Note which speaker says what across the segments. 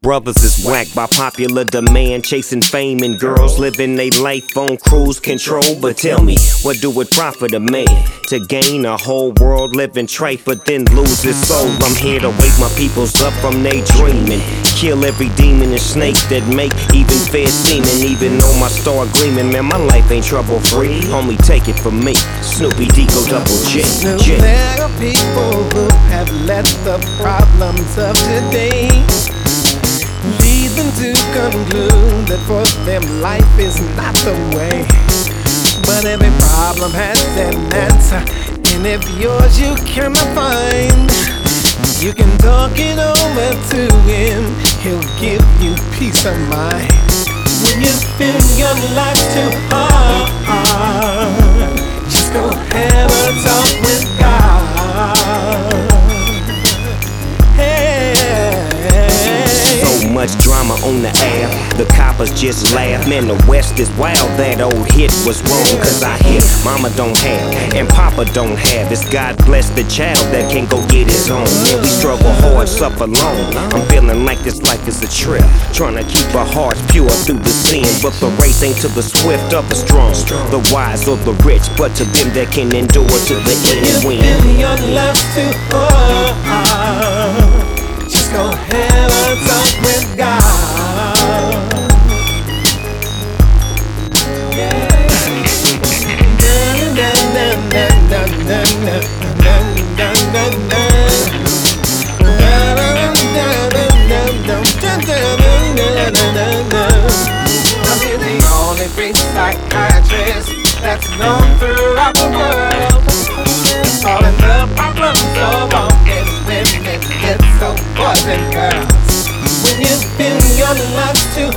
Speaker 1: Brothers is whacked by popular demand, chasing fame and girls living their life on cruise control. But tell me, what do it profit a man to gain a whole world living trite but then lose his soul? I'm here to wake my peoples up from they dreaming, kill every demon and snake that make even fair seeming. Even though my star gleaming, man, my life ain't trouble free. Homie, take it from me, Snoopy Deco Double J.
Speaker 2: There are people who have let the problems of today lead them to conclude that for them life is not the way. But every problem has an answer, and if yours you cannot find, you can talk it over to him, he'll give you peace of mind. When you spend your life too hard, just go have a talk with God.
Speaker 1: So much drama on the air, the coppers just laugh. Man, the West is wild, that old hit was wrong. Cause I hear mama don't have, and papa don't have. It's God bless the child that can't go get his own. Man, we struggle hard, suffer long. I'm feeling like this life is a trip, trying to keep our hearts pure through the sin. But the race ain't to the swift or the strong, the wise or the rich, but to them that can endure to the end.
Speaker 2: When you spend your life too hard, just go have a talk with God. I'm the only free psychiatrist that's known throughout the world, solving the problems of all men, women, kids, so boys and girls. When you spend your life too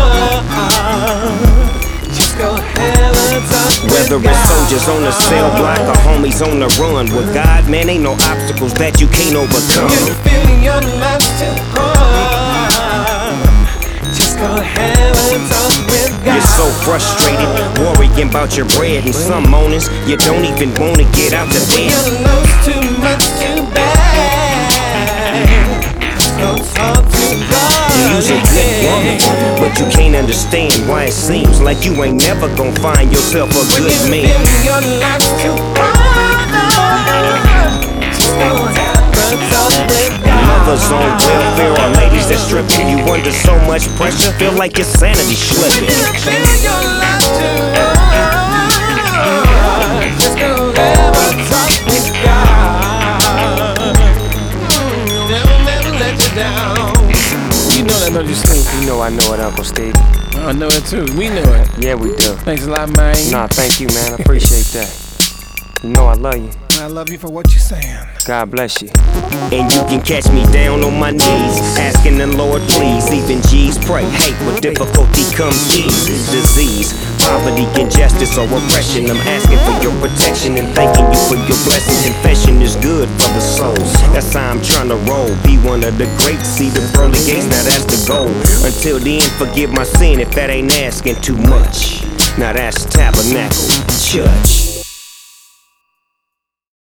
Speaker 2: hard, just go have a talk with
Speaker 1: whether
Speaker 2: God.
Speaker 1: it's soldiers on the cell block or homies on the run, with God, man, ain't no obstacles that you can't overcome.
Speaker 2: When you spend your life too hard, just go have a talk with God.
Speaker 1: You're so frustrated, worrying about your bread, and some mornings you don't even wanna get out the
Speaker 2: When
Speaker 1: bed.
Speaker 2: you lose too much too bad, just go talk to God.
Speaker 1: You's a good woman, but you can't understand why it seems like you ain't never gonna find yourself a
Speaker 2: When
Speaker 1: good
Speaker 2: you
Speaker 1: man.
Speaker 2: spend your life too hard, just go have a talk with God.
Speaker 1: Mothers on welfare or ladies that strip you, you under so much pressure, feel like your sanity slipping.
Speaker 2: When you spend your life too hard, just go have a talk with God. Never, never let you down. You know that, don't you, Snoop?
Speaker 1: You know I know it, Uncle Steve.
Speaker 2: I know it too. We know it.
Speaker 1: Yeah, we do.
Speaker 2: Thanks a lot, man.
Speaker 1: Nah, thank you, man. I appreciate that. You know I love you.
Speaker 2: I love you for what you're saying.
Speaker 1: God bless you. And you can catch me down on my knees, asking the Lord please. Even G's pray. Hey, with difficulty comes ease. Disease, poverty, injustice, or oppression. I'm asking for your protection and thanking you for your blessing. Confession is good for the soul. That's how I'm trying to roll. Be one of the greats, see the pearly gates. Now that's the goal. Until then, forgive my sin if that ain't asking too much. Now that's Tabernacle Church.